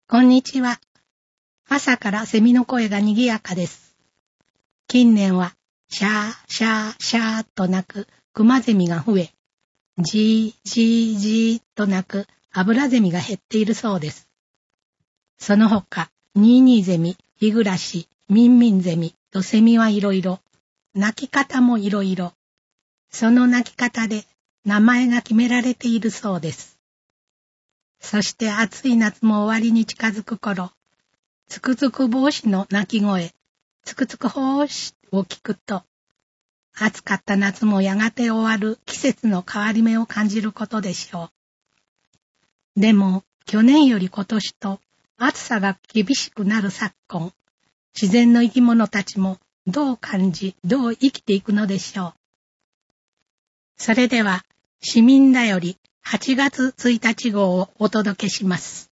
こんにちは。朝からセミの声が賑やかです。近年はシャーシャーシャーと鳴くクマゼミが増え、ジージージーと鳴くアブラゼミが減っているそうです。その他、ニーニーゼミ、ヒグラシ、ミンミンゼミとセミはいろいろ、鳴き方もいろいろ。その鳴き方で名前が決められているそうです。そして暑い夏も終わりに近づく頃、つくつく帽子の鳴き声、つくつくほーしを聞くと、暑かった夏もやがて終わる季節の変わり目を感じることでしょう。でも、去年より今年と暑さが厳しくなる昨今、自然の生き物たちもどう感じ、どう生きていくのでしょう。それでは、市民だより8月1日号をお届けします。